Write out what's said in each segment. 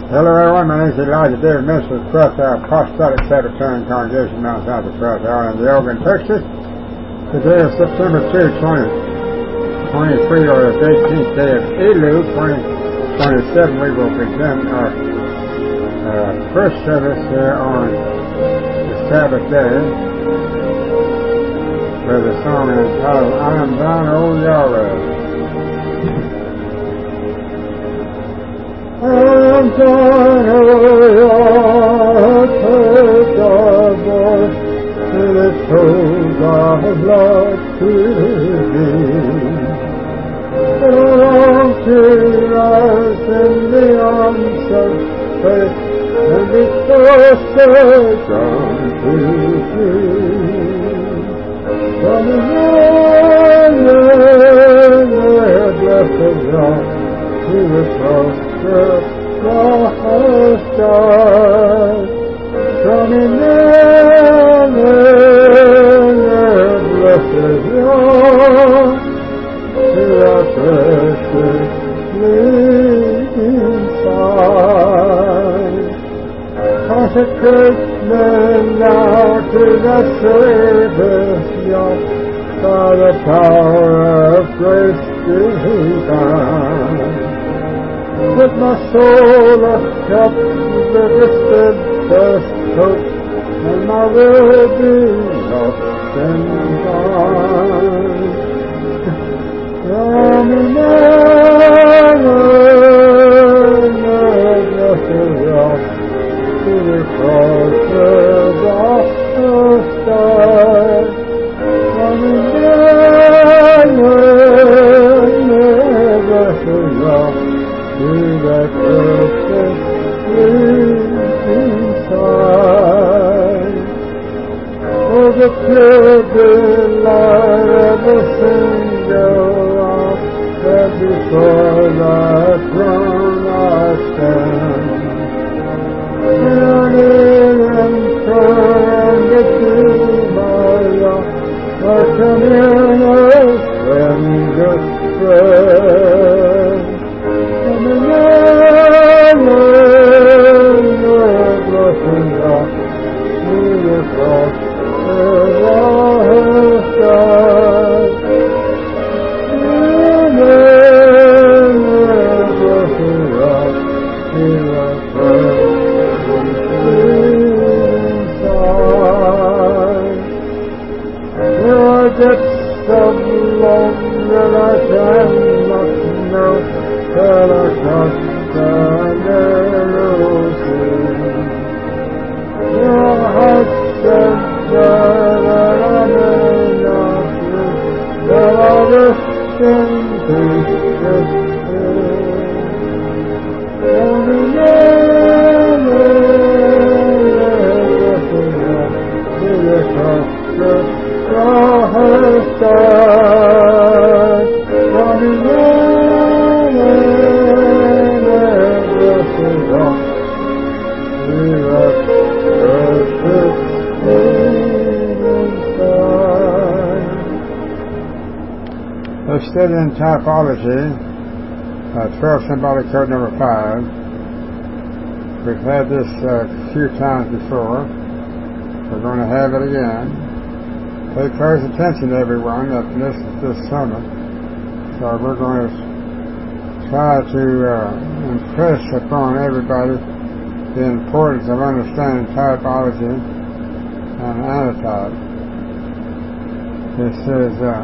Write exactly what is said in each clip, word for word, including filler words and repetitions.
Hello everyone, my name is Elijah David, minister of Cross Our Apostolic Sabbatarian Congregation, Mount South of Cross Our in Yoga, Texas. Today is September second, twenty twenty-three, or the eighteenth day of Elul, twenty twenty-seven. We will begin our uh, first service here on the Sabbath day where the song is entitled, I Am Thine, O Yahweh. I am thine, O Lord, take thy voice, and it shows thy love to thee. I long to rise in the arms of faith, and be closer unto thee. From the morning, blessed God, to the cross, the highest star, from Emmanuel, blessed Lord, to our precious living side. Consecrate me now to the service, Lord, by the power of grace divine. With my soul a cup the distant hope, and my will be lost in thine. From Emmanuel, blessed rock, to the cross of the star. From Emmanuel, blessed rock, to that precious living side. For the pure delight of the single life, that before thy throne I stand. Yearning and praying to my Lord, our communion's friend, friend. From Emmanuel, blessed God, to the cross of our side. Emmanuel, blessed God, to the precious living side. There are depths of love that I cannot know, that are touched and narrow sea. Your heart said that I may not live, that I wish in peace with thee. And in to the cross of the star, from Let's study in typology, uh, twelve symbolic code number five. We've had this uh, a few times before. We're going to have it again. Pay close attention, everyone, that this is this sermon. So we're going to try to uh, impress upon everybody the importance of understanding typology and antitype. This is uh,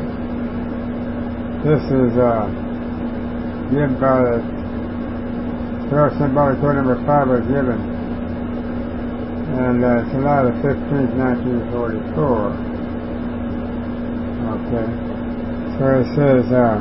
this is uh, given by the twelve symbolic code number five was given, and uh, July the fifteenth, nineteen forty-four. Okay, so it says. Uh,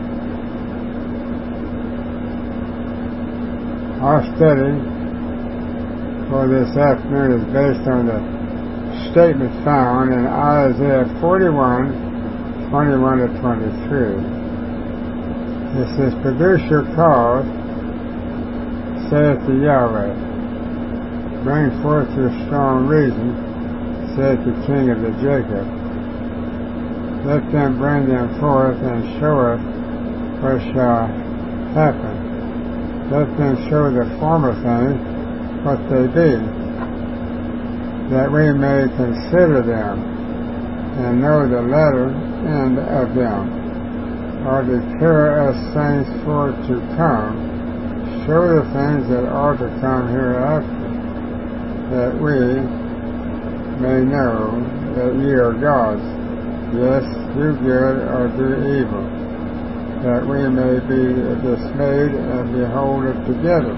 Our study for this afternoon is based on the statement found in Isaiah forty-one, twenty-one to twenty-three. It says, produce your cause, saith the Yahweh. Bring forth your strong reason, saith the King of the Jacob. Let them bring them forth and show us what shall happen. let them show the former things what they be, that we may consider them and know the latter end of them, or declare us things for to come, show the things that are to come hereafter, that we may know that ye are gods, yes, do good or do evil, that we may be dismayed and behold it together.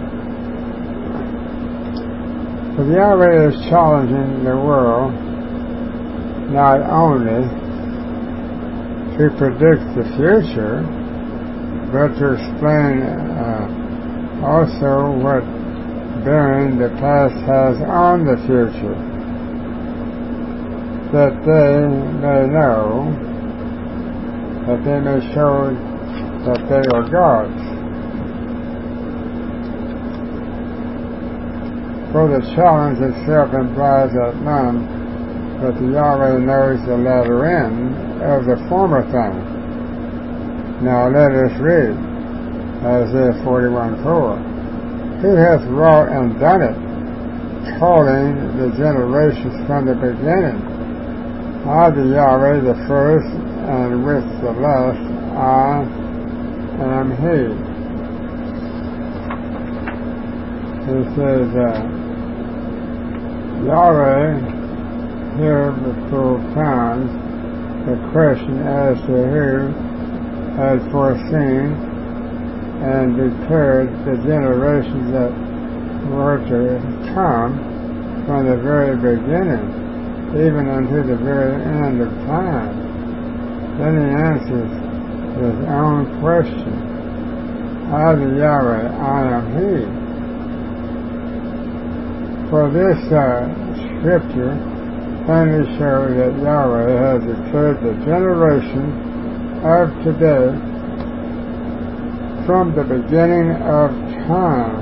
For Yahweh is challenging the world not only to predict the future, but to explain uh, also what bearing the past has on the future, that they may know, that they may show that they are gods. For the challenge itself implies that none but the Yahweh knows the latter end of the former thing. Now let us read Isaiah forty-one four. Who hath wrought and done it, calling the generations from the beginning? I, the Yahweh, the first, and with the last, I am He. He says, uh, Yahweh here propounds the question as to who had foreseen and declared the generations that were to come from the very beginning, even unto the very end of time. Then he answers his own question. I, the Yahweh, I am He. For this uh, scripture plainly shows that Yahweh has declared the generation of today from the beginning of time,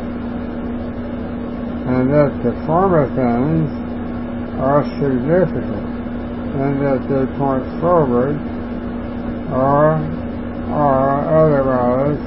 and that the former things are significant, and that they point forward or are otherwise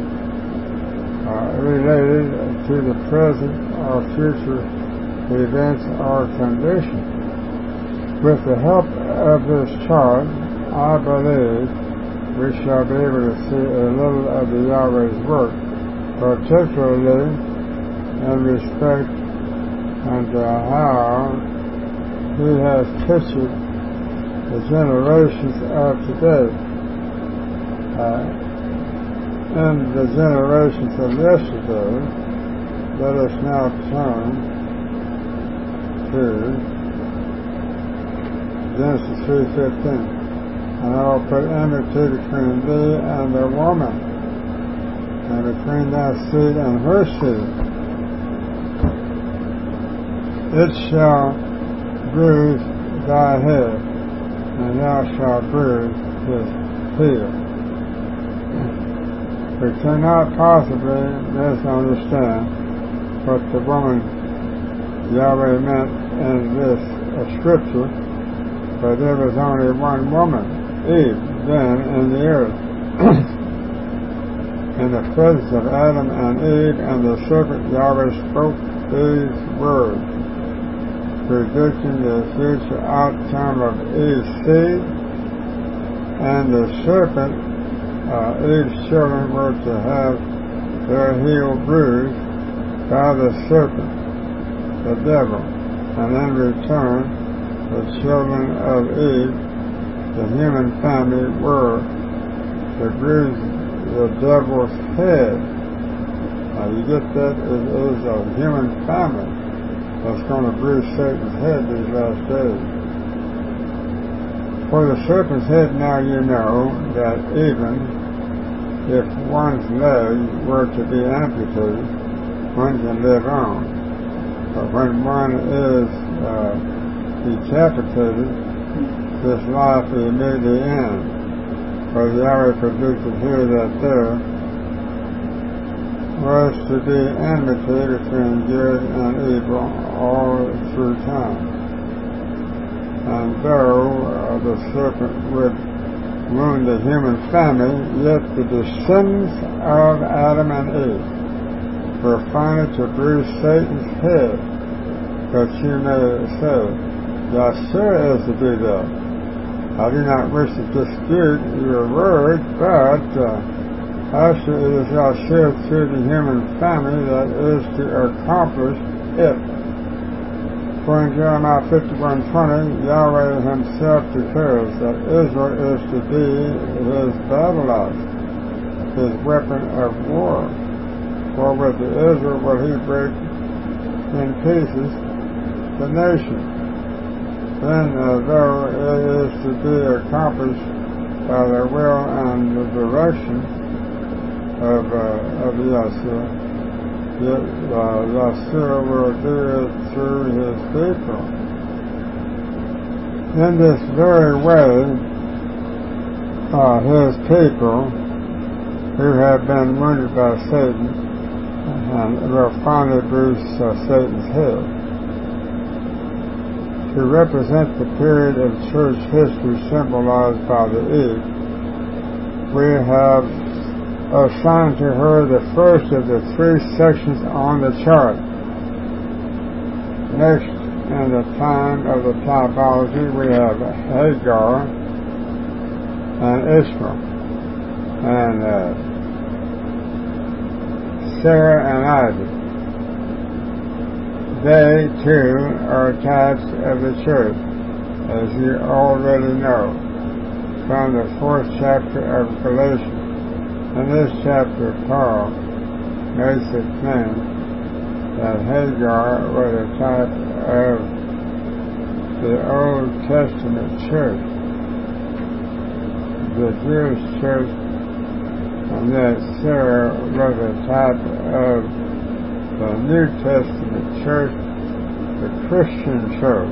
uh, related to the present or future events or conditions. With the help of this chart, I believe we shall be able to see a little of the Yahweh's work, particularly in respect unto how He has pictured the generations of today. Uh, and the generations of yesterday, let us now turn to Genesis three fifteen. And I will put enmity between thee and the woman, and between thy seed and her seed. It shall bruise thy head, and thou shalt bruise his heel. We cannot possibly misunderstand what the woman Yahweh meant in this uh, scripture, but there was only one woman, Eve, then in the earth. In the presence of Adam and Eve and the serpent, Yahweh spoke these words, predicting the future outcome of Eve's seed, and the serpent, uh, Eve's children, were to have their heel bruised by the serpent, the devil, and in return, the children of Eve, the human family, were to bruise the devil's head. Now you get that? It is a human family that's going to bruise Satan's head these last days. For the serpent's head, now you know that even if one's leg were to be amputated, one can live on. But when one is uh, decapitated, this life is immediately end. For the Yahweh predicted here that there was to be enmity between good and evil all through time. And though uh, the serpent would wound the human family, yet the descendants of Adam and Eve were finally to bruise Satan's head, that you may say, Yahshua is to do that. I do not wish to dispute your word, but uh, actually it is Yahshua through the human family that is to accomplish it. For in Jeremiah fifty-one twenty, Yahweh himself declares that Israel is to be his battle axe, his weapon of war. For with the Israel will he break in pieces the nation. Then, uh, though it is to be accomplished by the will and the direction of, uh, of Yahshua, yet uh, Yahshua will do it through his people. In this very way, uh, his people who have been wounded by Satan and will finally bruise uh, Satan's head. To represent the period of church history symbolized by the eagle, we have assigned to her the first of the three sections on the chart. Next, in the time of the typology, we have Hagar and Ishmael, and uh, Sarah and Isaac. They, too, are types of the church, as you already know, from the fourth chapter of Galatians. In this chapter, Paul makes it plain that Hagar was a type of the Old Testament church, the Jewish church, and that Sarah was a type of the New Testament church, the Christian church,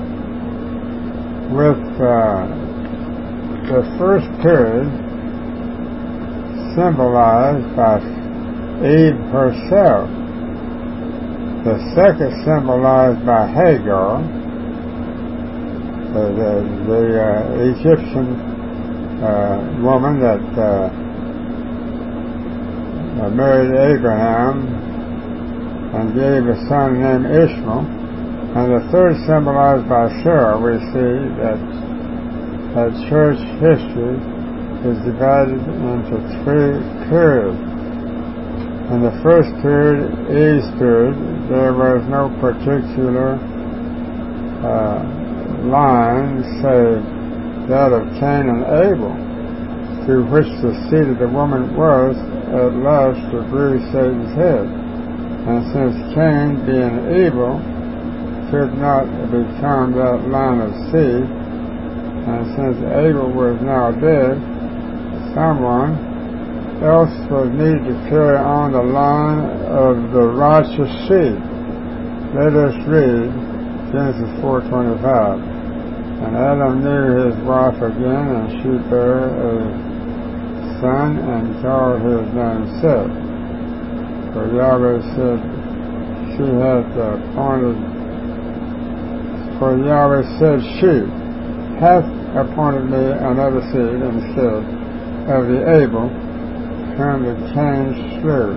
with uh, the first period symbolized by Eve herself, the second symbolized by Hagar, the, the, the uh, Egyptian uh, woman that uh, married Abraham and gave a son named Ishmael, and the third symbolized by Sarah. We see that, that church history is divided into three periods. In the first period, Eve's period, there was no particular uh, line save that of Cain and Abel, through which the seed of the woman was at last to bruise Satan's head. And since Cain, being evil, could not become that line of seed, and since Abel was now dead, someone else was needed to carry on the line of the righteous seed. Let us read Genesis four twenty-five. And Adam knew his wife again, and she bare a son, and called his name Seth. For Yahweh said, she had appointed, for Yahweh said, she hath appointed me another seed instead of the Abel, whom the Cain slew.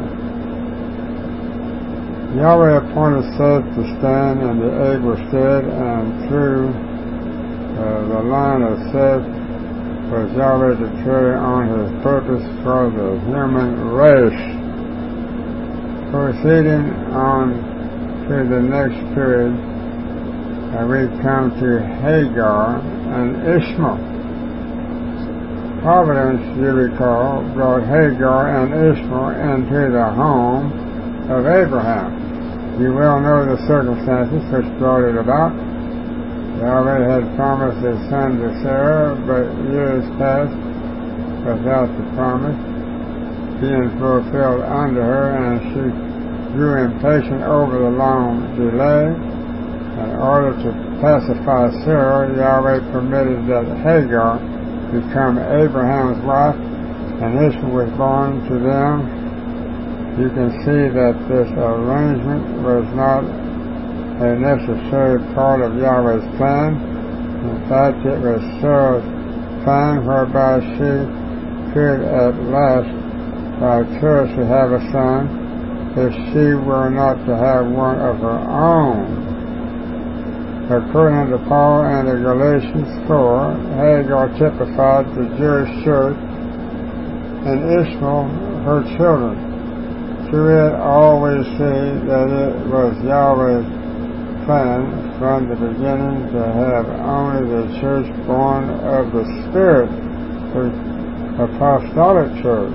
Yahweh appointed Seth to stand in the Abel's stead, and through uh, the line of Seth was Yahweh to carry on his purpose for the human race. Proceeding on to the next period, uh, we come to Hagar and Ishmael. Providence, you recall, brought Hagar and Ishmael into the home of Abraham. You well know the circumstances which brought it about. Yahweh had promised his son to Sarah, but years passed without the promise being fulfilled unto her, and she grew impatient over the long delay. In order to pacify Sarah, Yahweh permitted that Hagar become Abraham's wife, and Ishmael was born to them. You can see that this arrangement was not a necessary part of Yahweh's plan. In fact, it was Sarah's plan whereby she could at last vicariously have a son if she were not to have one of her own. According to Paul and in Galatians four, Hagar typified the Jewish church and Ishmael her children. Through it all we see that it was Yahweh's plan from the beginning to have only the church born of the Spirit, the apostolic church.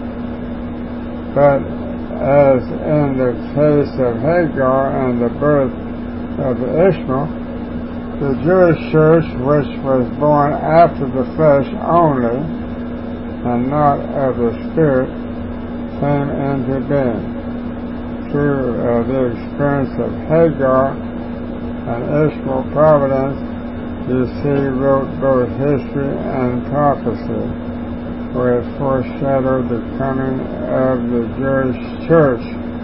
But as in the case of Hagar and the birth of Ishmael, the Jewish church, which was born after the flesh only and not of the Spirit, came into being. Through uh, the experience of Hagar and Ishmael providence, you see wrote both history and prophecy, where it foreshadowed the coming of the Jewish church.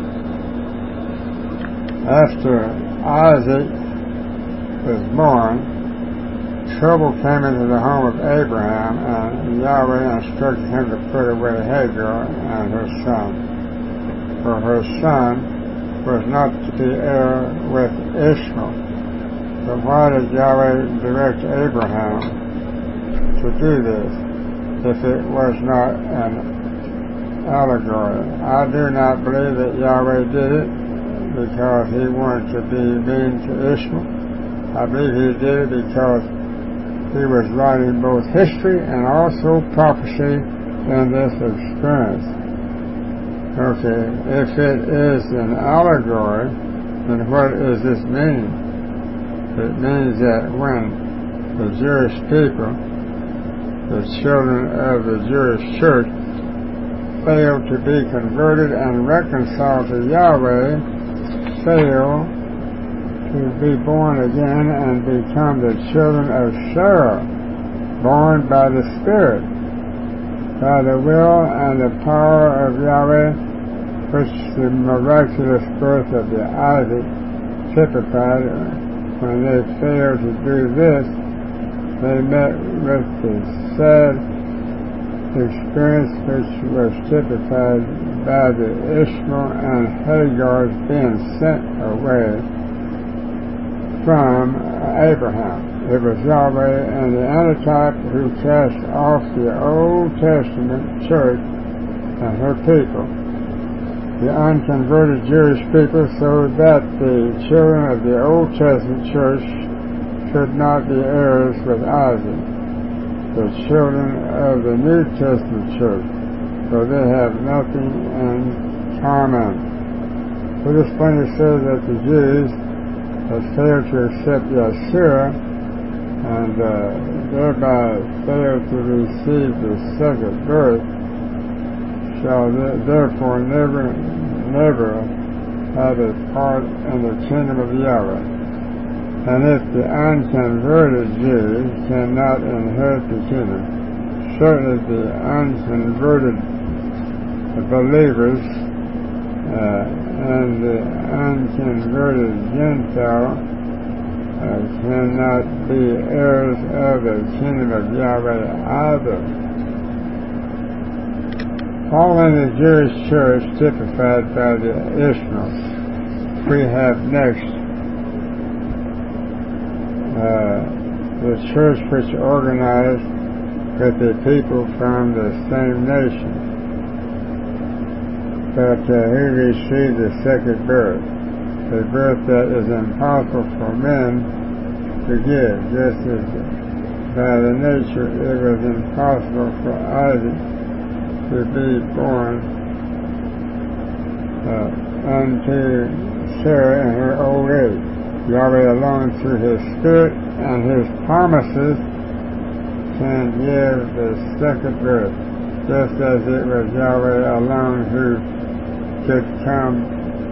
After Isaac was born, trouble came into the home of Abraham, and Yahweh instructed him to put away Hagar and her son, for her son was not to be heir with Ishmael. But why did Yahweh direct Abraham to do this, if it was not an allegory? I do not believe that Yahweh did it because he wanted to be mean to Ishmael. I believe he did it because he was writing both history and also prophecy in this experience. Okay, if it is an allegory, then what does this mean? It means that when the Jewish people, the children of the Jewish church, fail to be converted and reconciled to Yahweh, fail to be born again and become the children of Sarah, born by the Spirit, by the will and the power of Yahweh, which the miraculous birth of the Isaac typified. When they failed to do this, they met with the sad experience which was typified by the Ishmael and Hagar's being sent away from Abraham. It was Yahweh and the antitype who cast off the Old Testament church and her people, the unconverted Jewish people, so that the children of the Old Testament church should not be heirs with Isaac, the children of the New Testament church, for they have nothing in common. So this plainly says that the Jews have failed to accept Yeshua and uh, thereby failed to receive the second birth, shall th- therefore never, never have a part in the kingdom of Yahweh. And if the unconverted Jews cannot inherit the kingdom, certainly the unconverted believers uh, and the unconverted Gentile uh, cannot be heirs of the kingdom of Yahweh either. Following the Jewish church typified by the Ishmael, we have next uh, the church which organized with the people from the same nation, but uh, who received the second birth, a birth that is impossible for men to give, just as by the nature it was impossible for Isaac to be born uh, unto Sarah in her old age. Yahweh alone, through His Spirit and His promises, can give the second birth, just as it was Yahweh alone who could come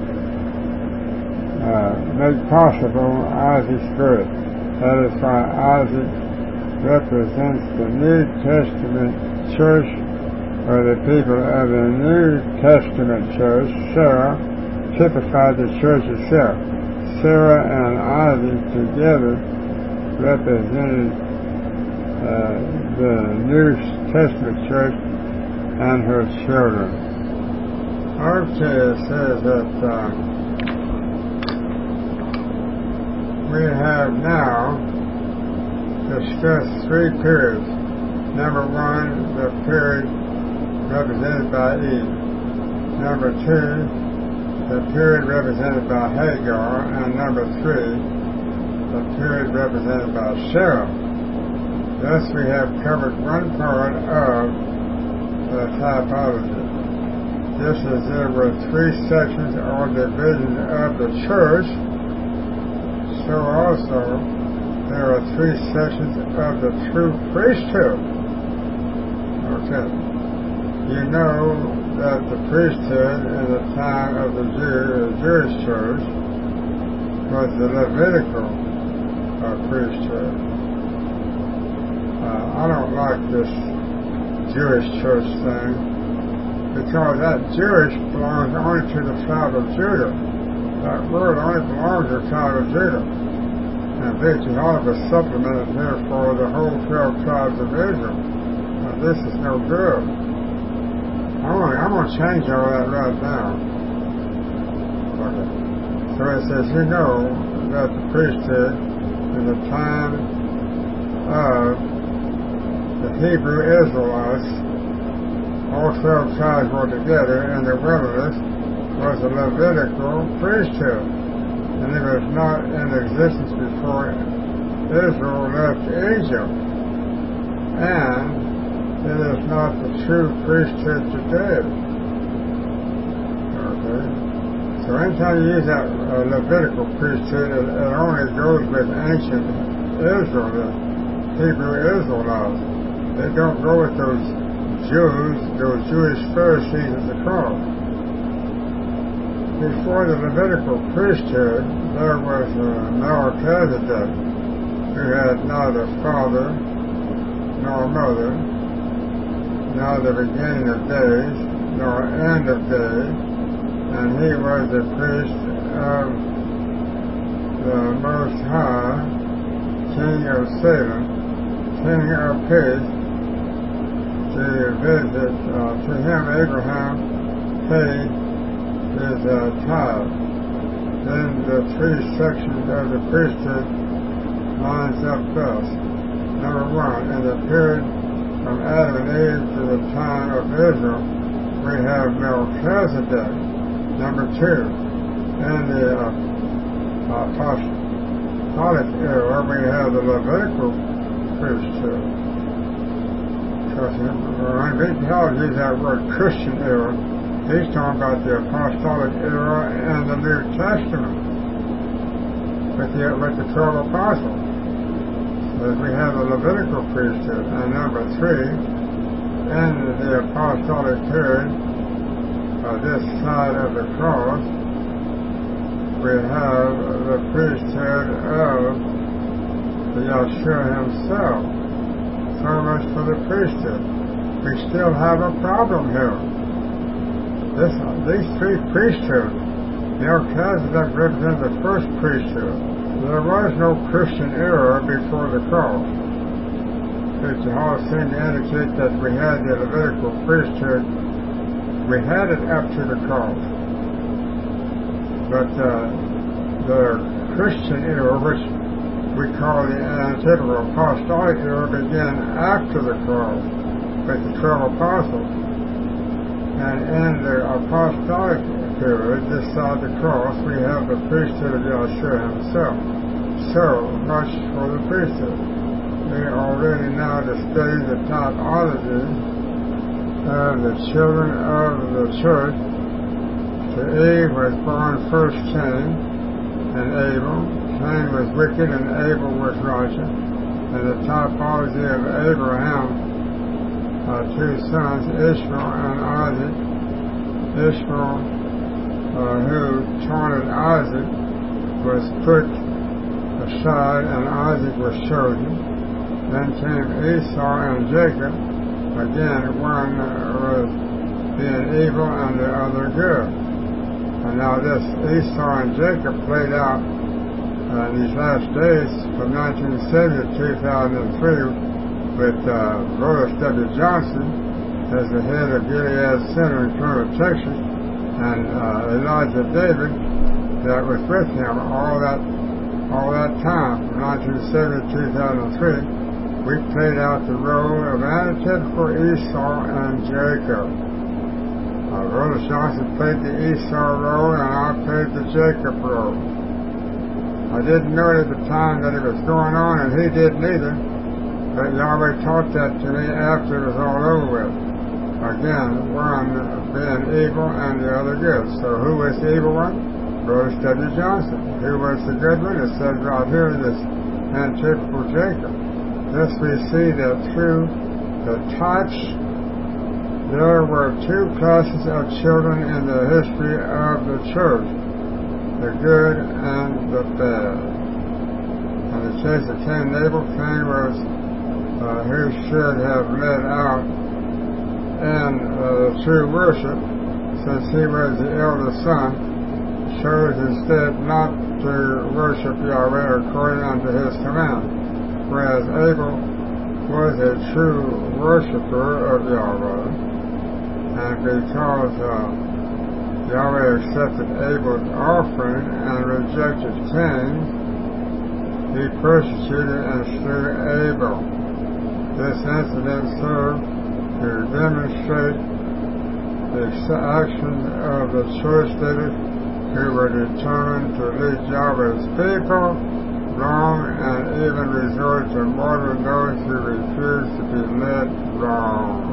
uh, make possible Isaac's birth. That is why Isaac represents the New Testament church, or the people of the New Testament church. Sarah typified the church itself. Sarah and Isaac together represented uh, the New Testament church and her children. Okay, it says that uh, we have now discussed three periods. Number one, the period represented by Eve. Number two, the period represented by Hagar. And number three, the period represented by Sarah. Thus we have covered one part of the typology. Just as there were three sections or divisions of the church, so also there are three sections of the true priesthood. Okay. You know that the priesthood in the time of the Jew, Jewish church was the Levitical uh, priesthood. Uh, I don't like this Jewish church thing, because that Jewish belongs only to the tribe of Judah. That word only belongs to the tribe of Judah. And Victor Oliver supplemented here for the whole twelve tribes of Israel. Now, this is no good. I'm going, I'm going to change all that right now. Okay. So it says, you know that the priesthood in the time of the Hebrew Israelites, all twelve tribes were together in the wilderness, was a Levitical priesthood. And it was not in existence before Israel left Egypt. And it is not the true priesthood today. Okay? So anytime you use that uh, Levitical priesthood, it, it only goes with ancient Israel, the Hebrew Israelites. They don't go with those Jews, those Jewish Pharisees at the cross. Before the Levitical priesthood, there was uh, Melchizedek, who had neither father nor mother, nor the beginning of days, nor end of days, and he was the priest of the Most High, King of Salem, King of peace, to visit. Uh, to him Abraham paid his uh, tithe. Then the three sections of the priesthood lines up thus. Number one, in the period from Adam and Eve to the time of Israel, we have Melchizedek. Number two, in the uh, apostolic era, we have the Levitical priesthood. Because when we use that word Christian era, he's talking about the apostolic era and the New Testament with the, with the twelve apostles. As we have the Levitical priesthood. And number three, in the apostolic period, uh, this side of the cross, we have the priesthood of the Yeshua himself. So much for the priesthood. We still have a problem here. This, these three priesthoods, Melchizedek represents the first priesthood. There was no Christian era before the cross. It all seemed to indicate that we had the Levitical priesthood. We had it up to the cross. But uh, the Christian era, which we call the antithetical apostolic era, began after the cross with the twelve apostles. And in the apostolic period, this side of the cross, we have the priesthood of Yeshua himself. So much for the priesthood. We already now studied the typology of the children of the church. To Eve was born first Cain and Abel. Cain was wicked and Abel was righteous. And the typology of Abraham, Uh, two sons, Ishmael and Isaac. Ishmael, uh, who taunted Isaac, was put aside and Isaac was chosen. Then came Esau and Jacob. Again, one was being evil and the other good. And now this Esau and Jacob played out uh, in these last days from nineteen seventy to two thousand three with uh, Lois W. Johnson as the head of Gilead Center in Colonel, Texas, and uh, Elijah David that was with him all that all that time from nineteen seventy to two thousand three. We played out the role of antitypical Esau and Jacob. Uh, Brother Johnson played the Esau role, and I played the Jacob role. I didn't know it at the time that it was going on, and he didn't either. But Yahweh taught that to me after it was all over with. Again, one being evil and the other good. So who was the evil one? Brother W. Johnson. Who was the good one? It says right here, this antitypical Jacob. Thus we see that through the types, there were two classes of children in the history of the church, the good and the bad. And it says that Cain and Abel, Cain was uh, who should have led out in uh, true worship, since he was the eldest son, chose instead not to worship Yahweh according unto his command, whereas Abel was a true worshiper of Yahweh. And because uh, Yahweh accepted Abel's offering and rejected Cain's, he persecuted and slew Abel. This incident served to demonstrate the action of the church leaders who were determined to lead Yahweh's people wrong and even resort to martyring those who refused to be led wrong.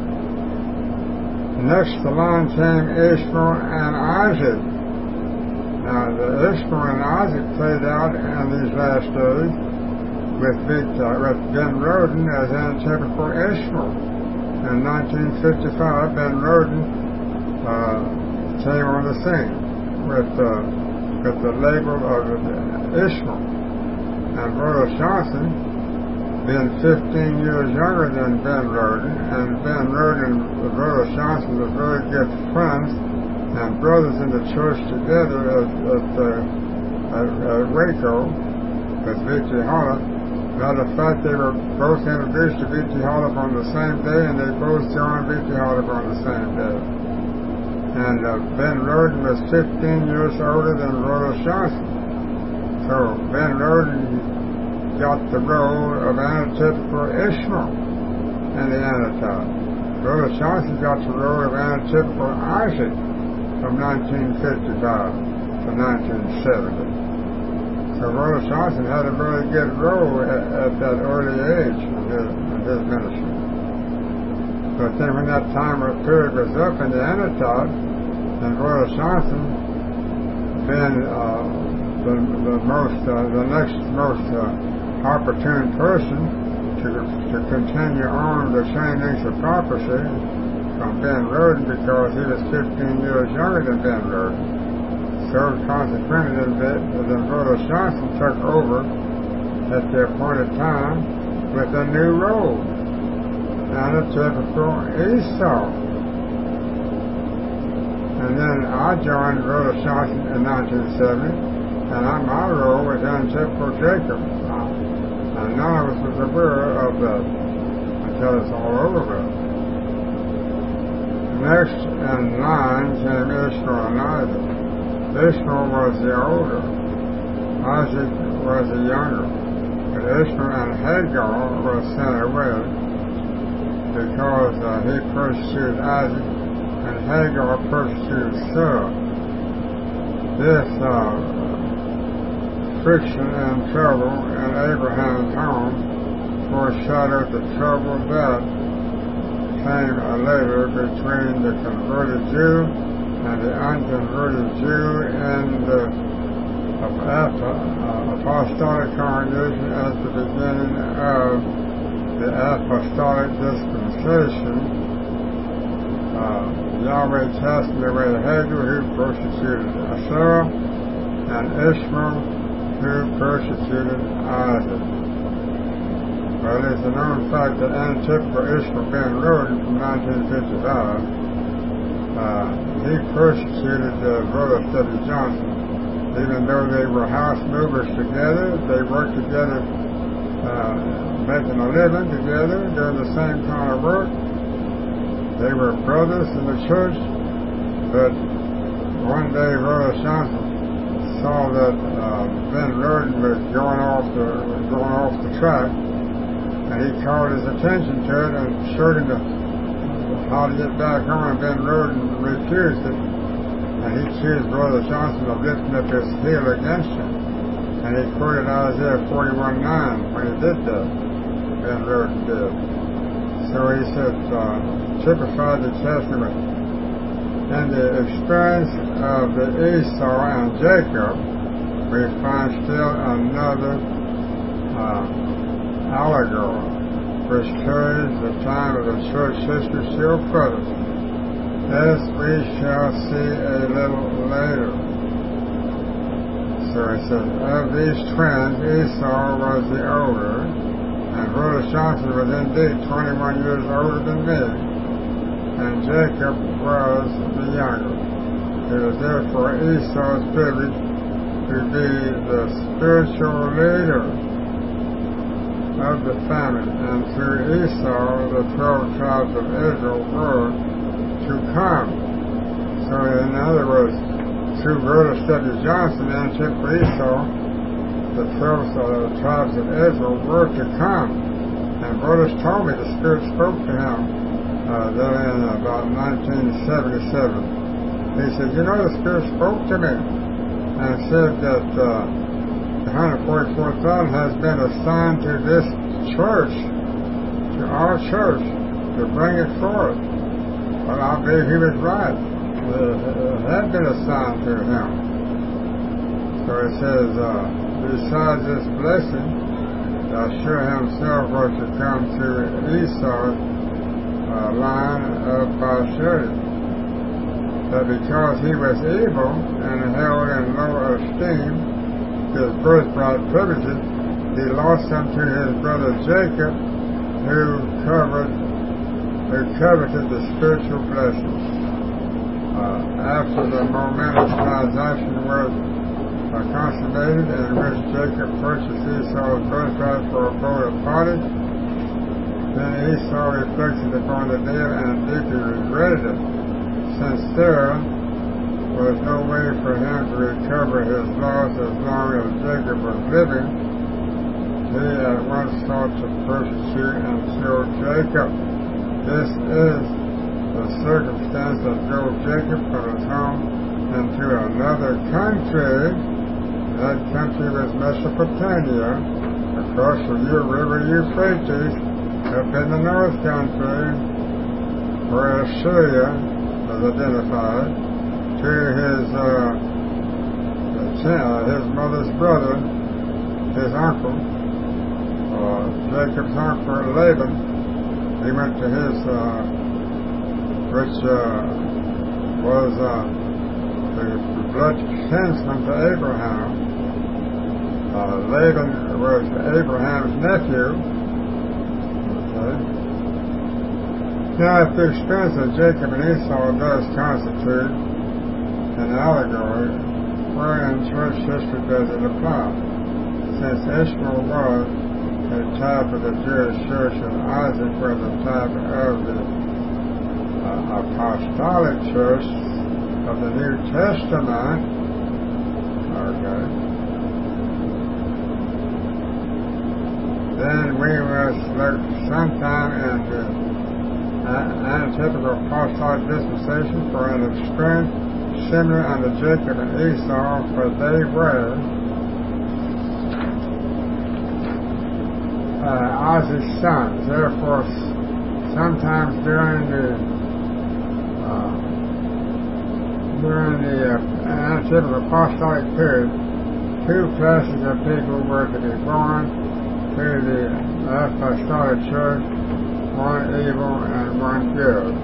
Next, the line came Ishmael and Isaac. Now, the Ishmael and Isaac played out in these last days with, uh, with Ben Roden as antitypical Ishmael. In nineteen fifty-five, Ben Roden uh, came on the scene with, uh, with the label of Ishmael. And Brother Johnson, being fifteen years younger than Ben Roden, and Ben Roden and Brother Johnson were very good friends and brothers in the church together at, at, uh, at, at Waco with V T Holland. Matter of fact, they were both introduced to V T Holland on the same day, and they both joined V T Holland on the same day. And uh, Ben Roden was fifteen years older than Brother Johnson. So Ben Roden got the role of antitypical Ishmael in the Anatole. Brother Johnson got the role of antitypical Isaac from nineteen fifty-five to nineteen seventy. So Brother Johnson had a very good role at, at that early age in his, in his ministry. But then when that time or period was up in the Anatole, and Brother Johnson being uh, the, the most, uh, the next most uh, opportune person to, to continue on the chainings of prophecy from Ben Roden, because he was fifteen years younger than Ben Roden. So consequently, then, then Brother Johnson took over at the appointed time with a new role, antitypical Esau. And then I joined Brother Johnson in nineteen seventy, and I, my role was antitypical Jacob. And none of us was aware of that until it's all over with. Next in line came Ishmael and Isaac. Ishmael was the older, Isaac was the younger. But Ishmael and Hagar were sent away because uh, he persecuted Isaac and Hagar persecuted Sarah. This uh, friction and trouble in Abraham's home foreshadowed the trouble that came later between the converted Jew and the unconverted Jew in the apostolic congregation at the beginning of the apostolic dispensation. Uh, Yahweh chastened away Hagar, who persecuted Sarah, and Ishmael, who persecuted Isaac. Well, it's a known fact that antitypical Ishmael Ben Roden from nineteen fifty-five, uh, he persecuted uh, Brother W. Johnson. Even though they were house movers together, they worked together, uh, making a living together, doing the same kind of work. They were brothers in the church, but one day Brother Johnson saw that uh, Ben Rhoden was going off the going off the track, and he called his attention to it and showed him the, how to get back on. And Ben Rhoden refused it, and he accused Brother Johnson of lifting up his heel against him. And he quoted Isaiah forty-one nine when he did that. Ben Rhoden did. So he said, uh, typified the Testament. In the experience of the Esau and Jacob, we find still another uh, allegory, which carries the time of the church history still further, as we shall see a little later. So he said, of these twins, Esau was the older, and Brother Johnson was indeed twenty-one years older than me, and Jacob was the younger. It was therefore Esau's privilege to be the spiritual leader of the family, and through Esau the twelve tribes of Israel were to come. So in other words, through Brother Study Johnson and through Esau, the twelve uh, tribes of Israel were to come. And brothers told me the Spirit spoke to him Uh, there in about nineteen seventy-seven. He said, you know, the Spirit spoke to me and said that uh, the one hundred forty-four thousand has been assigned to this church, to our church, to bring it forth. Well, I believe he was right. It had been assigned to him. So he says, uh, besides this blessing, Yahshua himself was to come through Esau's Uh, line of posterity, that because he was evil and held in low esteem his birthright privileges, he lost them to his brother Jacob, who covered, who coveted the spiritual blessings. Uh, after the momentous transaction was uh, consummated, in which Jacob purchased Esau's birthright for a boat of pottage, then Esau reflected upon the deal and deeply regretted it, since there was no way for him to recover his loss as long as Jacob was living. He at once sought to persecute and kill Jacob. This is the circumstance that drove Jacob from his home into another country. That country was Mesopotamia, across the river Euphrates, up in the north country, where Assyria was identified, to his uh, his mother's brother, his uncle, uh, Jacob's uncle Laban. He went to his, uh, which uh, was uh, the blood kinsman to Abraham. Uh, Laban was Abraham's nephew. Now, if the experience of Jacob and Esau does constitute an allegory, where in church history does it apply? Since Ishmael was a type of the Jewish church and Isaac was a type of the uh, apostolic church of the New Testament, okay, then we must look sometime in the antitypical apostolic dispensation for an experience similar unto Jacob and Esau, for they were uh, Ozzy's sons. Therefore, sometimes during the uh, during the uh, antitypical apostolic period, two classes of people were to be born to the apostolic church, one evil and one good.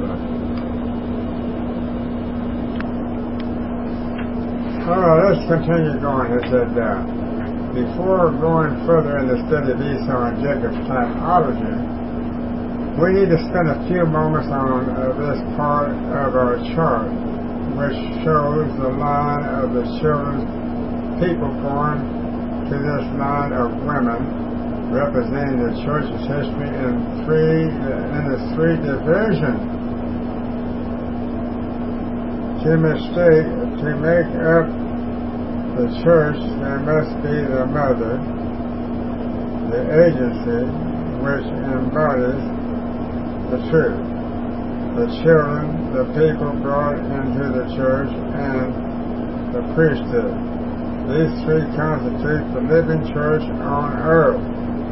Alright, let's continue going. It said, uh, before going further in the study of Esau and Jacob's typology, we need to spend a few moments on uh, this part of our chart, which shows the line of the children's people born to this line of women, representing the church's history in three in its three divisions. To mistake to make up the church, there must be the mother, the agency which embodies the truth, the children, the people brought into the church, and the priesthood. These three constitute the living church on earth.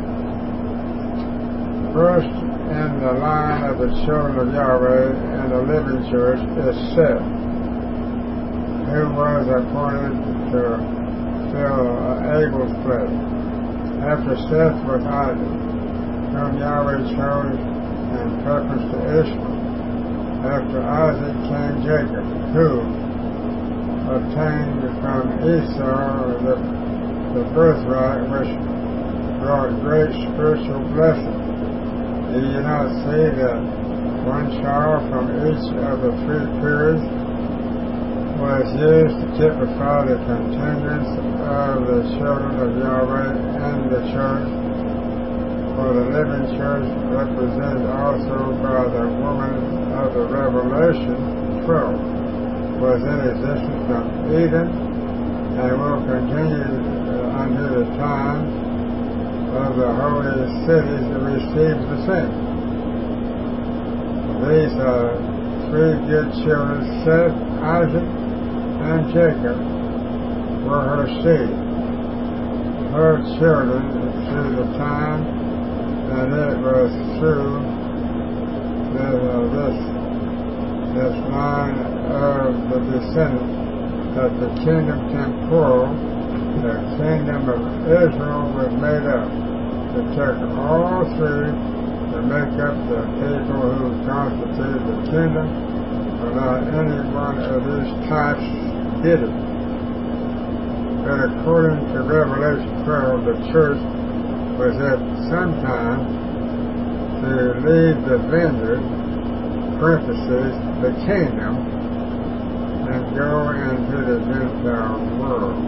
First in the line of the children of Yahweh and the living church is Seth, who was appointed to fill Abel's place. After Seth was Isaac, whom Yahweh chose in preference to Ishmael. After Isaac came Jacob, who obtained from Esau the, the birthright which brought great spiritual blessing. Do you not see that one child from each of the three periods was used to typify the continuance of the children of Yahweh and the church? For the living church, represented also by the woman of the Revelation twelve, was in existence from Eden and will continue uh, unto the time of the holy cities that receives the saints. These are three good children, Seth, Isaac, and Jacob, were her seed. Her children through the time, and it was through the, uh, this, this line of the descendants that the kingdom temporal, the kingdom of Israel, was made up. It took all three to make up the people who constitute the kingdom, but not any one of these types did it. But according to Revelation twelve, the church was at some time to leave the vineyard, parentheses, the kingdom, and go into the Gentile world.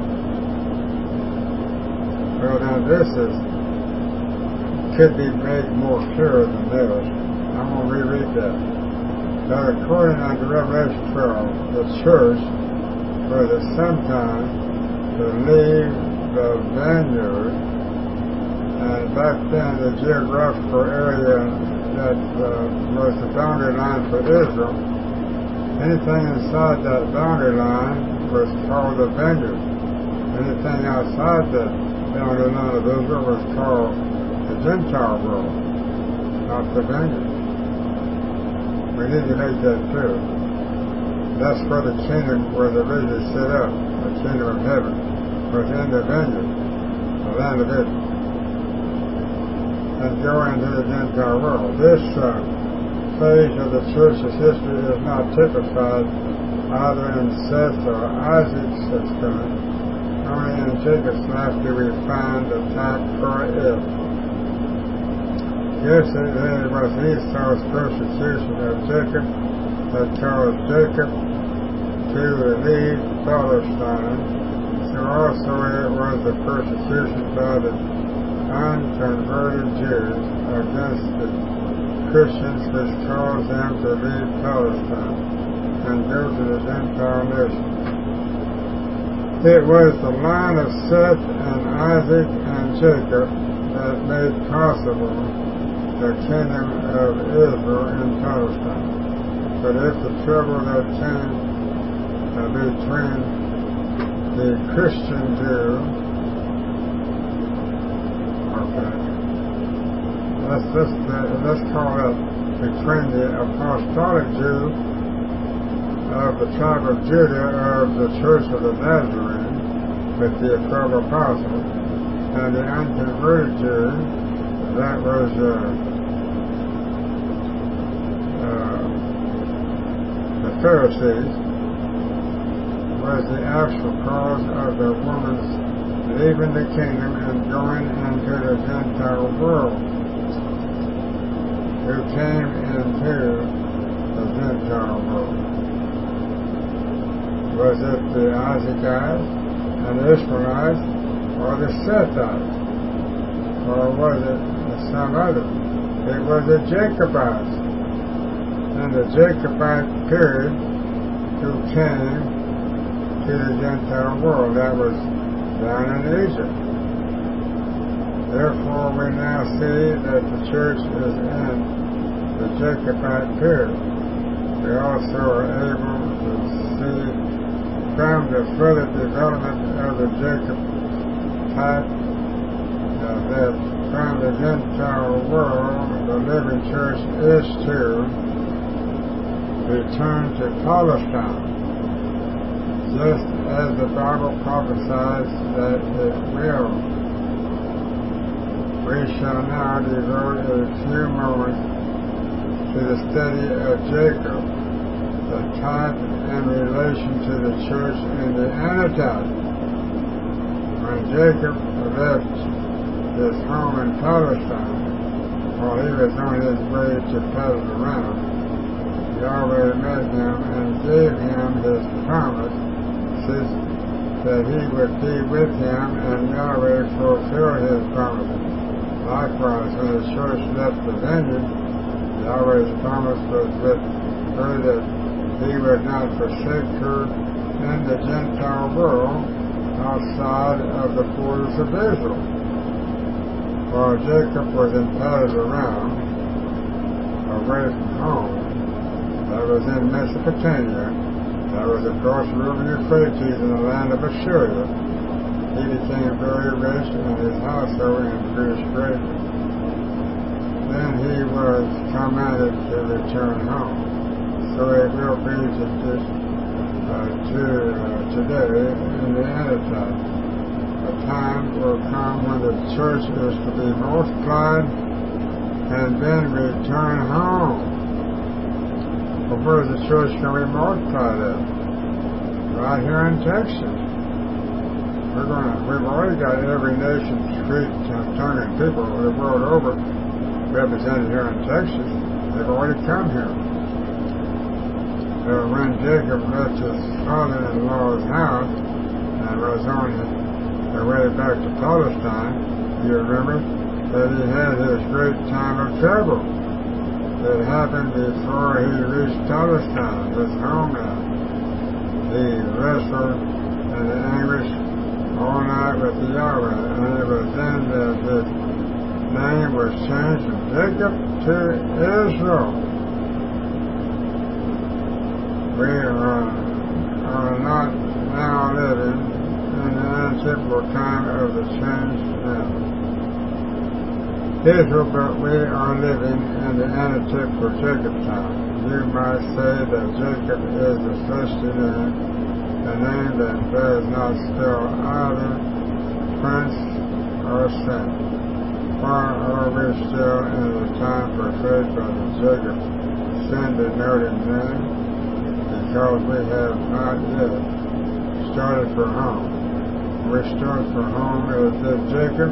Well, now this is could be made more clear than this. I'm going to reread that. Now, according to Revelation twelve, the church was at some time to leave the vineyard, and back then the geographical area that uh, was the boundary line for Israel, anything inside that boundary line was called the vineyard. Anything outside that boundary line of Israel was called the Gentile world, not the vineyard. We need to make that clear. That's where the kingdom was originally set up. The kingdom of heaven was in the vineyard, the land of Israel, and go into the Gentile world. This uh, phase of the church's history is not typified either in Seth or Isaac's experience. Only in Jacob's life do we find the type for it. Yes, it, it was Esau's persecution of Jacob that caused Jacob to leave Palestine. So also it was the persecution by the unconverted Jews against the Christians which caused them to leave Palestine and go to the Gentile nations. It was the line of Seth and Isaac and Jacob that made possible the kingdom of Israel in Palestine. But if the trouble that came uh, between the Christian Jew, okay, let's, let's, uh, let's call it between the apostolic Jew of the tribe of Judah of the Church of the Nazarene with the twelve apostles, and the unconverted Jew, that was uh, uh, the Pharisees, was the actual cause of the woman's leaving the kingdom and going into the Gentile world, who came into the Gentile world. Was it the Isaacites and the Ishmaelites, or the Sethites, or was it some other? It was the Jacobites, and the Jacobite period who came to the Gentile world that was down in Egypt. Therefore, we now see that the church is in the Jacobite period. We also are able to see from the further development of the Jacob type uh, that from the Gentile world, the living church is to return to Palestine, just as the Bible prophesies that it will. We shall now devote a few moments to the study of Jacob, the type in relation to the church in the Anatites. When Jacob left his home in Palestine, while he was on his way to Padan Aram, Yahweh met him and gave him his promise that he would be with him, and Yahweh fulfilled his promise. Likewise, when the church left the vineyard, Yahweh's promise was with her that he would not forsake her in the Gentile world outside of the borders of Israel. While Jacob was in Padan Aram, away from home, that was in Mesopotamia, that was across the river Euphrates in the land of Assyria, he became very rich and his household increased greatly. Then he was commanded to return home. So it will be to, uh, to uh, today in the Anatites. A time will come when the church is to be multiplied and then return home. Well, where is the church going to be multiplied at? Right here in Texas. We're going to, we've already got every nation, street, tongue, and people the world over represented here in Texas. They've already come here. So when Jacob left his father-in-law's house and was on the way back to Palestine, you remember that he had his great time of trouble that happened before he reached Palestine, his homeland. He wrestled in the anguish all night with the Yahweh, and it was then that his name was changed from Jacob to Israel. We are, are not now living in the untypical time of the changed name. Israel, but we are living in the antitypical Jacob time. You might say that Jacob is the fleshly name, a name that does not spell either prince or saint. Why are we still in the time portrayed by the Jacob sin-denoted name? Because we have not yet started for home. We start for home as did Jacob.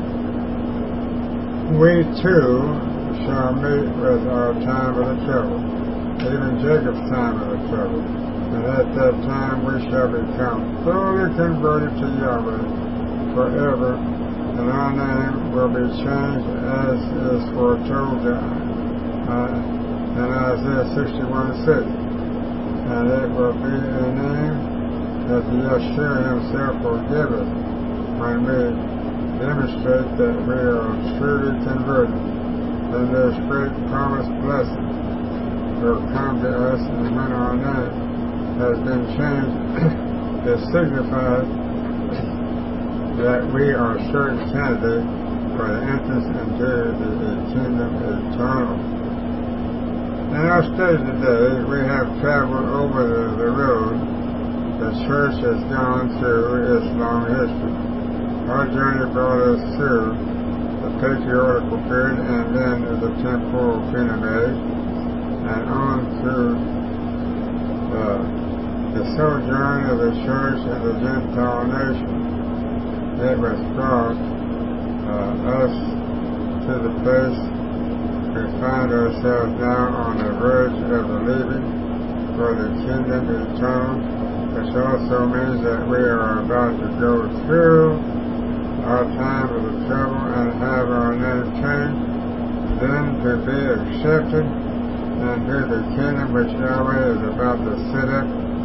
We too shall meet with our time of the trouble, even Jacob's time of the trouble. And at that time we shall become fully converted to Yahweh forever, and our name will be changed as is foretold uh, in Isaiah sixty-one six. And it will be a name that the Yeshua himself will give us when we demonstrate that we are truly converted. And this great promised blessing will come to us, and when our name has been changed, it signifies that we are certain candidates for the entrance into the kingdom eternal. In our study today, we have traveled over the, the road the church has gone through its long history. Our journey brought us through the patriarchal period and then the temporal kingdom age, and on through uh, the sojourn of the church in the Gentile nation. It was brought uh, us to the place we find ourselves now on the verge of the leaving for the kingdom eternal, which also means that we are about to go through our time of the trouble and have our name changed, then to be accepted into the kingdom which Yahweh is about to set up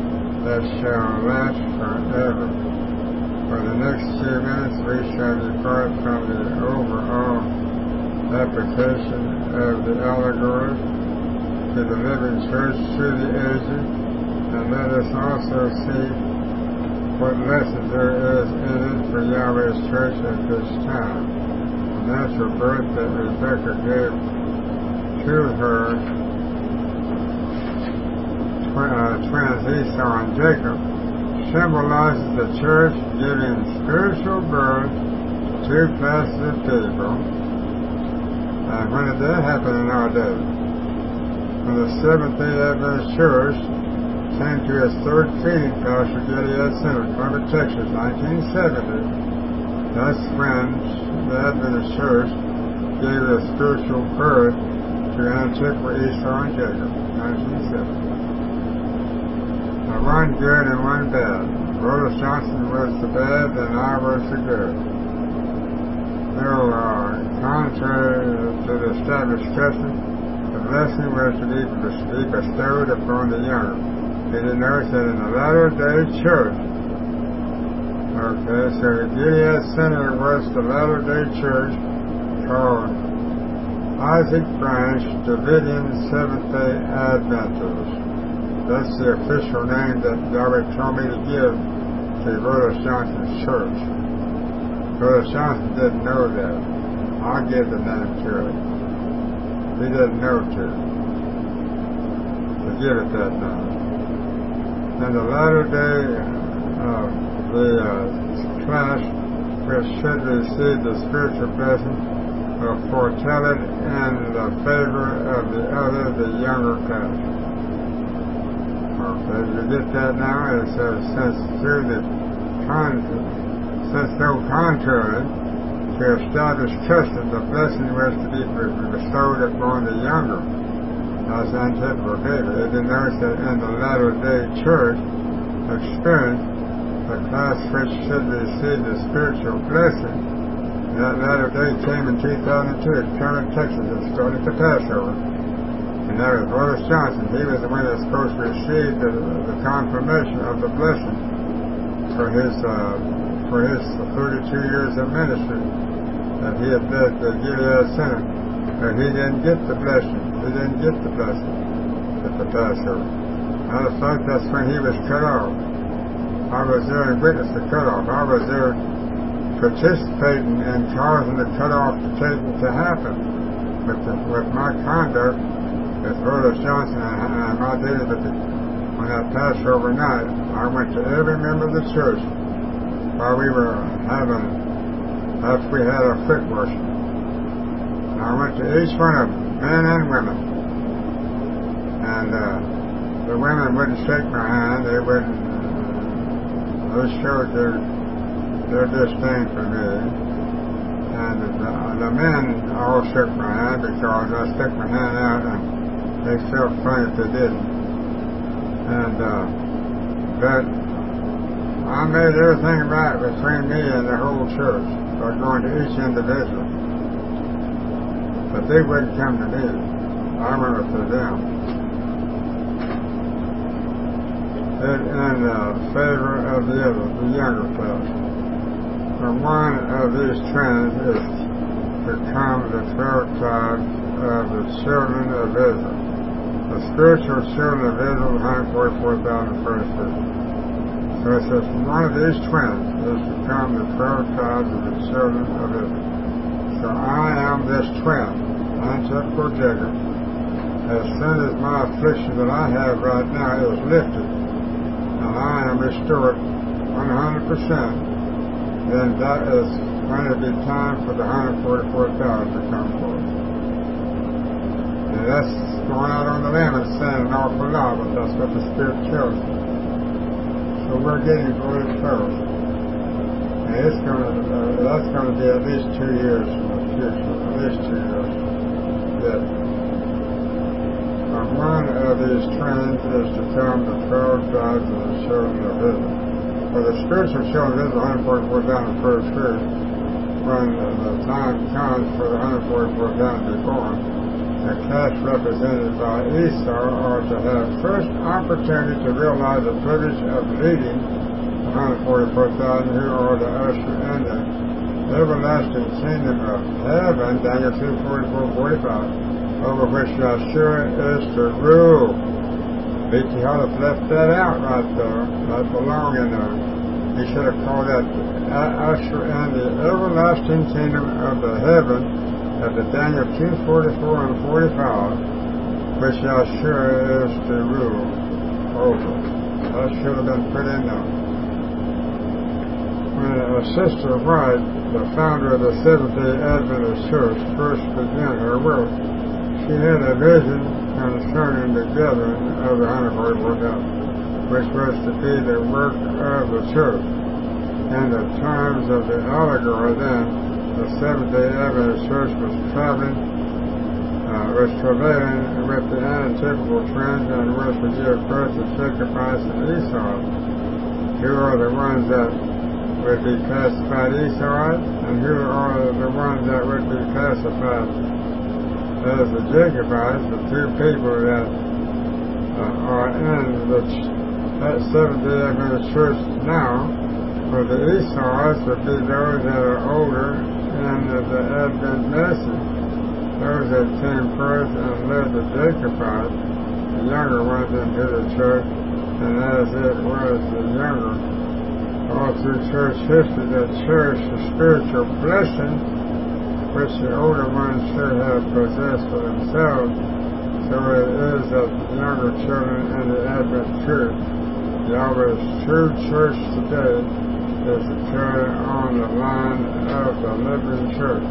that shall last forever. For the next few minutes we shall depart from the overall application of the allegory to the living church through the ages, and let us also see what lesson there is in it for Yahweh's church at this time. The natural birth that Rebekah gave to her tw- uh, twins Esau and Jacob symbolizes the church giving spiritual birth to two classes of people. And when did that happen in our day? When the Seventh-day Adventist Church came to its third feeding house for Gilead Center, Columbia, Texas, nineteen seventy. That's when the Adventist Church gave a spiritual birth to Antiqua, Esau, and Jacob, nineteen seventy. Now, one good and one bad. Rhoda Johnson was the bad, and I was the good. Though, uh, contrary to the established custom, the blessing was to be bestowed upon the younger. He denotes that in the latter-day church. Okay, so the Gilead Center was the latter-day church called Isaac Branch Davidian Seventh-day Adventist. That's the official name that Yahweh told me to give to Rhoda Johnson's church. Rhoda Johnson didn't know that. I'll give the name to it. He didn't know to. To give it that name. And the latter day, uh, the uh, class which should receive the spiritual blessing will foretell it in the favor of the other, the younger class. Okay, you get that now? It says, since through the con- since though contrary to established custom, the blessing was to be bestowed upon the younger. That's Antiqua David. It denotes that in the latter-day church experience, the class which should receive the spiritual blessing, that latter day came in two thousand two at Columbia, Texas, and started the Passover. And that was Rhoda Johnson. He was the one that was supposed to receive the, the confirmation of the blessing for his uh, for his thirty-two years of ministry that he had led the Gilead Center. But he didn't get the blessing. He didn't get the blessing at the Passover. Matter of fact, that's when he was cut off. I was there and witnessed the cutoff. I was there participating in causing the cutoff to take to happen. With, the, with my conduct, with Rhoda Johnson and, and my duty, but the, on that Passover night, I went to every member of the church while we were having, after we had our foot worship. And I went to each one of them, men and women. And uh, the women wouldn't shake my hand. They wouldn't. They showed their, their disdain for me. And the, the men all shook my hand because I stuck my hand out and they felt funny if they didn't. And, uh, but I made everything right between me and the whole church by going to each individual. But they wouldn't come to me. I went up to them. In uh, favor of the other, the younger class. For one of these trends is to become the twelve tribes of the children of Israel. The spiritual children of Israel, one hundred forty-four thousand first century. So it says, one of these twins is to become the twelve tribes of the children of Israel. So I am this twin, Antiqua Jacob. As soon as my affliction that I have right now is lifted, and I am restored one hundred percent, then that is when it be time for the one hundred forty-four thousand to come forth. And that's going out on the limb and saying an awful lot, but that's what the Spirit tells us. So we're getting very close. And it's going to, uh, that's going to be at least two years in the future, at least two years yet. And one of these trends is to come the twelve tribes of the children of Israel. For the spiritual children of Israel, one hundred forty-four thousand first period, when the time comes for the one hundred forty-four thousand to be born, the caste represented by Esau are to have first opportunity to realize the privilege of leading the one hundred forty-four thousand who are the usher in the everlasting kingdom of heaven, Daniel two forty-four forty-five, over which Yeshua is to rule. B T Hollis left that out right there. That belong in there. He should have called that usher in the everlasting kingdom of the heaven of the Daniel two forty-four and forty-five, which Yeshua is to rule over. That should have been put in there. When uh, Sister White, the founder of the Seventh-day Adventist Church, first began her work, she had a vision concerning the gathering of the one hundred forty-four thousand, which was to be the work of the church. In the times of the allegory then, the Seventh-day Adventist Church was traveling, uh, was travailing with the antithetical trends and was to give birth to Jacobites and Esau, who are the ones that would be classified Esauites, and who are the ones that would be classified as the Jacobites, the two people that uh, are in the ch- that Seventh-day Adventist Church now. For the Esauites would be those that are older in the, the Advent message, those that came first and led the Jacobites, the younger ones, into the church, and as it was the younger, all through church history, that cherished the spiritual blessing which the older ones should have possessed for themselves. So it is that the younger children in the Advent church, Yahweh's true church today, is to carry on the line of the living church.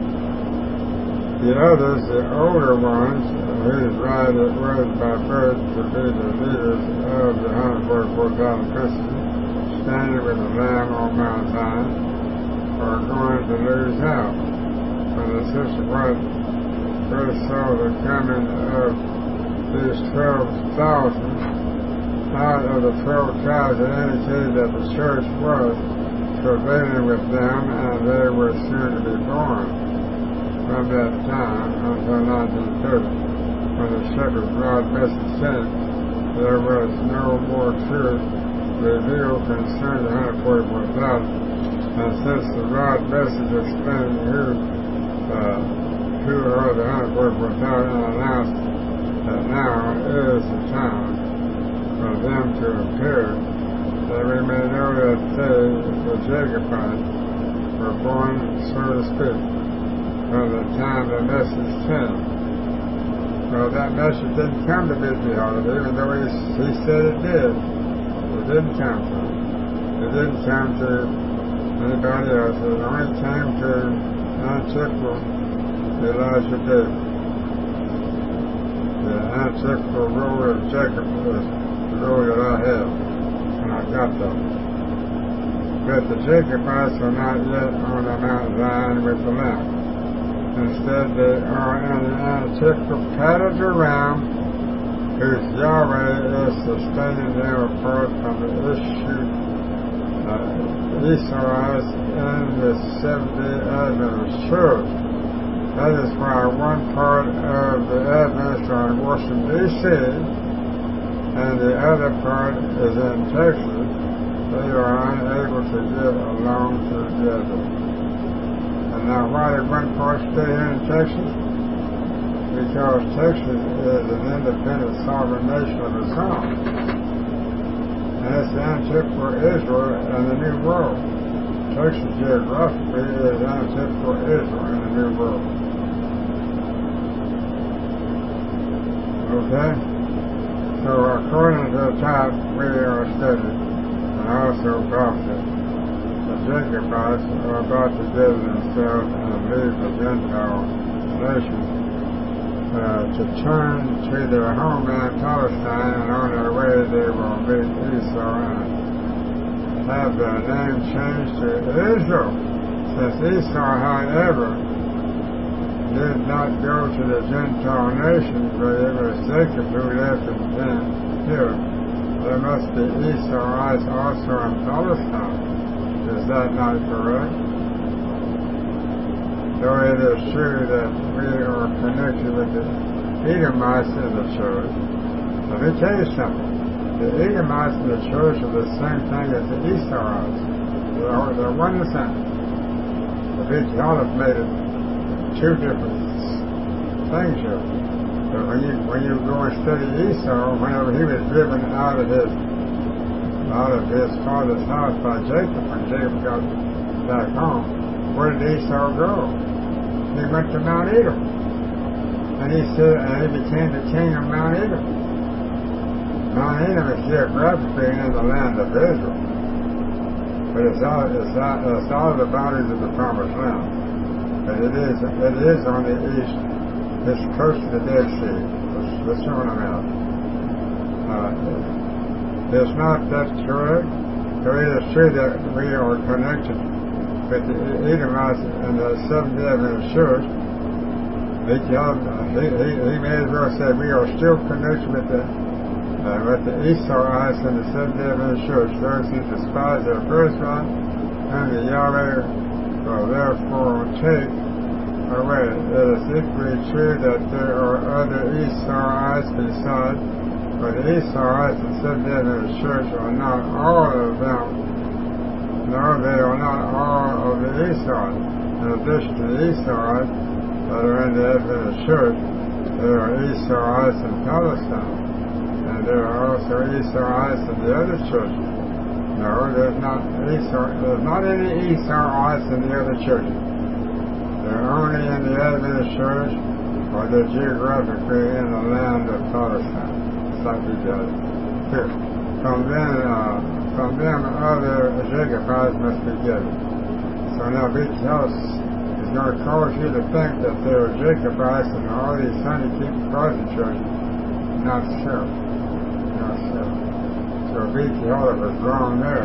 The others, the older ones, whose right it was by birth to be the leaders of the one hundred forty-four thousand Christians, standing with the Lamb on Mount Zion, are going to lose out. When the Sister White first saw the coming of these twelve thousand out of the twelve tribes, it indicated that the church was travailing with them, and they were soon to be born. From that time until nineteen thirty, when the shepherd's rod message came, there was no more truth revealed concerning the one hundred forty-four thousand. And since the rod message explained who uh, who are the one hundred forty-four thousand and announced that now is the time for them to appear, that we may know that they, the Jacobites, were born, so to speak, from the time the message came. Well, that message didn't come to B T Hollis, even though he, he said it did. It didn't come to him. It didn't come to anybody else. It only came to Antiqual Elijah David. The Antiqual role of Jacob was the role that I have, and I got that. But the Jacobites are not yet on the Mount Zion with the Lamb. Instead, they are in the Antiqual patterns around, whose Yahweh is sustaining them apart from the issue uh, Esauites in the Seventh-day Adventist Church. That is why one part of the Adventists are in Washington, D C, and the other part is in Texas. They are unable to get along together. And now, why did one part stay here in Texas? Because Texas is an independent sovereign nation of its own. And it's the Antiqual Israel and the New World. Texas geographically is Antiqual Israel and the New World. Okay? So according to the type we are studying, and also prophecy, the Jacobites are about to gather themselves and leave the Gentile nations uh, to turn to their homeland Palestine, and on their way they will meet Esau and have their name changed to Israel, since Esau, however, did not go to the Gentile nations, but it was Jacob who left and came here. There must be Esauites also in Palestine. Is that not correct? though it is true that we are connected with the Edomites in the church, let me tell you something. The Edomites in the church are the same thing as the Esauites. They're, they're one and the same. The big God has made it two different things here. But when you when you go and study Esau, whenever he was driven out of his out of his father's house by Jacob, when Jacob got back home, where did Esau go? He went to Mount Edom. And he said, and he became the king of Mount Edom. Mount Edom is geographically in the land of Israel. But it's out, it's out, it's out of the boundaries of the Promised Land. But it is, it is on the east. It's close to the Dead Sea. Let's show them out. Uh, it's not that correct. So it is true that we are connected with the Edomites and the Seventh-day Adventist Church. He, he, he, he may as well say we are still connected with the uh, with the Esauites and the Seventh-day Adventist Church. Those who despise their birthright and the Yahweh will therefore take away. It is equally true that there are other Esauites besides, but the Esauites and Seventh-day Adventist Church are not all of them. No, they are not all of the Esauites. In addition to the Esauites that are in the Adventist Church, there are Esauites in Palestine, and there are also Esauites in the other churches. No, there's not Esau, there's not any Esauites in the other churches. They're only in the Adventist Church, or they're geographically in the land of Palestine. It's like we got it here. From then, uh, from them, other Jacobites must be given. So now, because it's going to cause you to think that there are Jacobites in all these Sunday keeping Protestant churches. Not so. Not so. So B T Holiday was wrong there.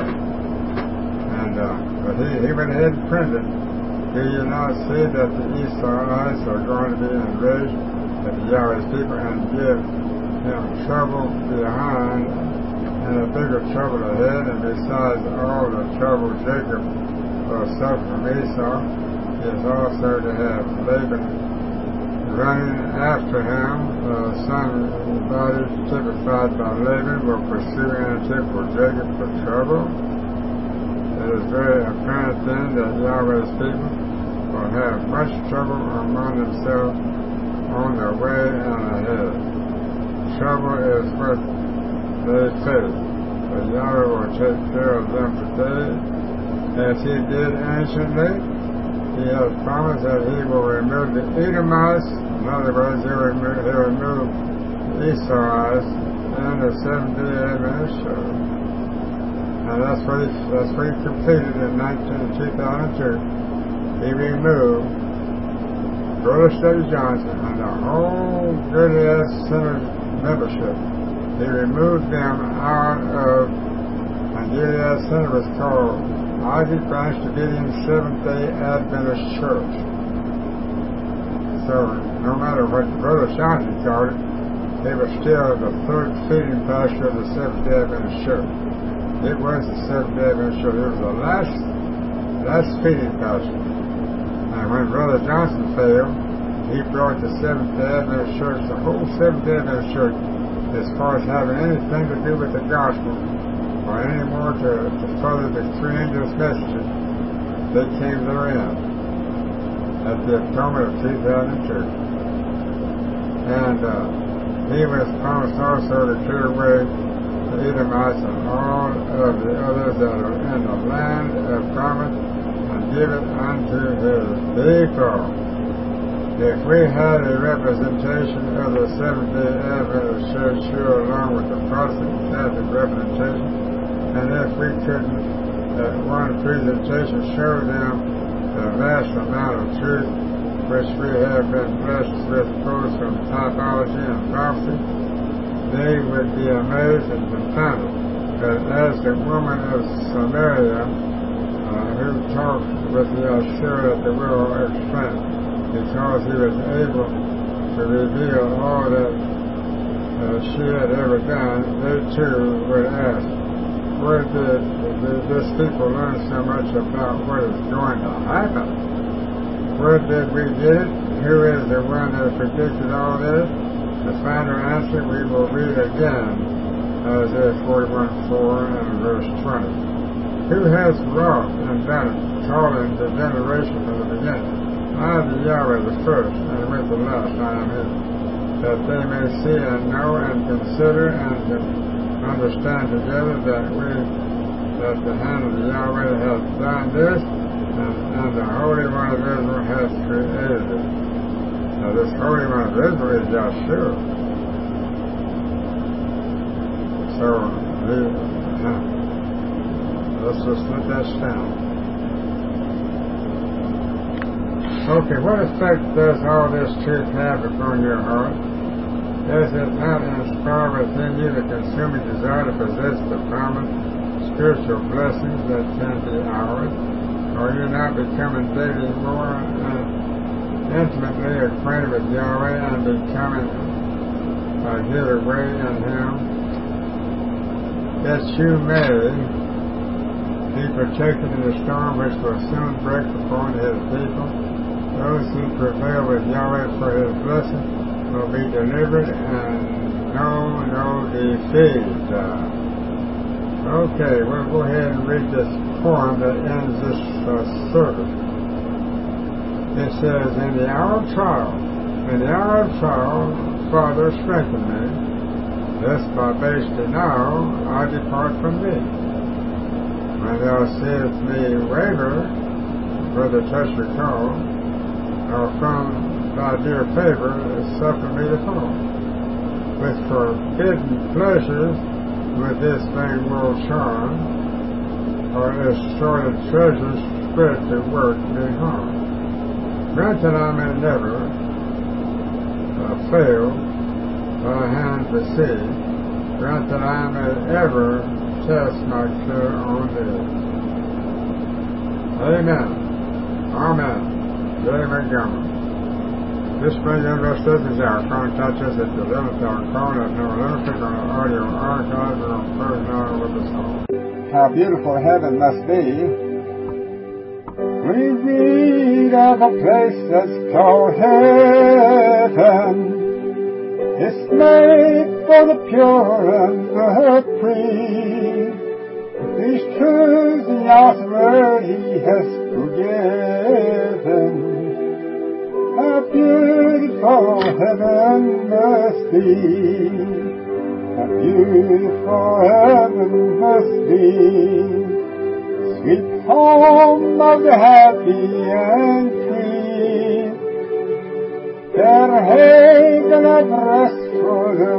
And, uh, but he, he went ahead and printed. Do you not see that the Esauites are going to be enraged at the Yahweh's people and give him trouble behind and a bigger trouble ahead? And besides all the trouble Jacob will suffer from Esau, he is also to have Laban running after him. Uh, some bodies typified by Laban will pursue and take for Jacob for trouble. It is very apparent then that Yahweh's people will have much trouble among themselves on their way and ahead. Trouble is what they face, but Yahweh will take care of them today, as he did anciently. He has promised that he will remove the Edomites. In other words, he will remove, he will remove the Esauites and the Seventh-day Adventist Church. And that's what he, that's what he completed in two thousand two. He removed Brother Study Johnson and the whole good-ass Senate membership. He removed them out of, and good-ass Senate was called Isaac Branch Davidian Seventh-day Adventist Church. So, no matter what Brother Johnson called it, it was still the third feeding pasture of the Seventh-day Adventist Church. It was the Seventh-day Adventist Church. It was the last, last feeding pasture. And when Brother Johnson failed, he brought the Seventh-day Adventist Church, the whole Seventh-day Adventist Church, as far as having anything to do with the gospel, or any more to, to further the three angels' messages, they came to their end at the atonement of two thousand two. And uh, he was promised also to clear away the Edomites and all of the others that are in the land of promise and give it unto his people. If we had a representation of the Seventh-day Adventist Church here along with the Protestant and Catholic representation, and if we couldn't, at one presentation, show them the vast amount of truth which we have been blessed with both from typology and prophecy, they would be amazed and confounded that as the woman of Samaria uh, who talked with Yeshua at the well explained, because he was able to reveal all that uh, she had ever done, they too would ask, where did, did this people learn so much about what is going to happen? Where did we get it? Who is the one that predicted all this? The final answer we will read again, Isaiah forty-one four and verse twenty. Who has wrought and done it, calling the generation from the beginning? I am the Yahweh the first, and with the last I am He, that they may see and know and consider and can understand together that we, that the hand of the Yahweh has done this, and, and the Holy One of Israel has created it. Now this Holy One of Israel is Yahshua. So, the, uh, let's just let that stand. Okay, what effect does all this truth have upon your heart? Does it not inspire within you the consuming desire to possess the promised spiritual blessings that can be ours? Are you not becoming daily more uh, intimately acquainted with Yahweh and becoming uh, hid away in Him, that you may be protected in the storm which will soon break upon His people? Those who prevail with Yahweh for His blessing will be delivered and know no defeat. Uh, okay, we'll go ahead and read this poem that ends this uh, service. It says, in the hour of trial, in the hour of trial, Father, strengthen me, lest by base denial I depart from Thee. When Thou seest me waver, Brother touch recall, or from Thy dear favor, suffer me to fall. With forbidden pleasures, with this vain world charm, or as sordid treasures spread to work me harm. Grant that I may never uh, fail Thy hand to see. Grant that I may ever cast my care on Thee. Amen. Amen. J. Montgomery. This brings investors is our contact us at the eleventh hour call at number eleven on the audio archive and on third hour with us all. How beautiful heaven must be. We read of a place that's called heaven. It's made for the pure and the free. These truths in Yah's word He has forgiven. How beautiful heaven must be. How beautiful heaven must be. Sweet home of the happy and free. Their haven of rest for the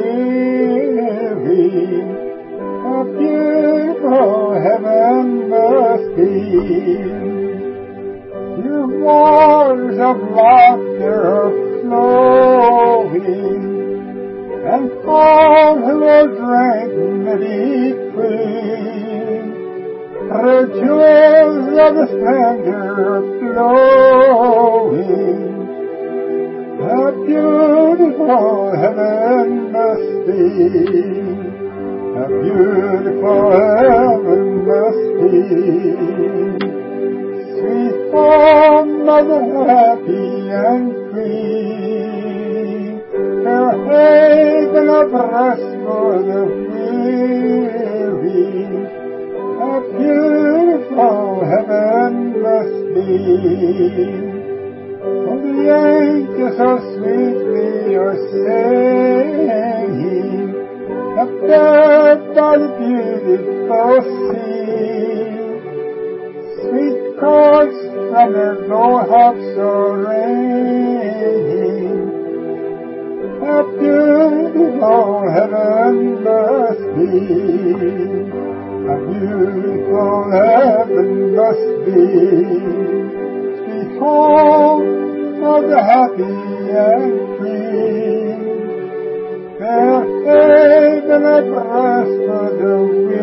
weary. How beautiful heaven must be. Your waters of laughter are flowing, and all who will drink may be free. The jewels of the splendor are flowing. How beautiful heaven must be. How beautiful heaven must be. Sweet home of the happy and free, her haven of rest for the weary. How beautiful heaven must be. Oh, the angels so sweetly are singing, up there by the beautiful sea. Sweet chords from their low harps are ringing. How beautiful heaven must be. How beautiful heaven must be. Sweet home of the happy and free. Their haven of rest for the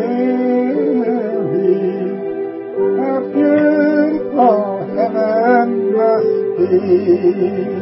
weary. How beautiful heaven must be.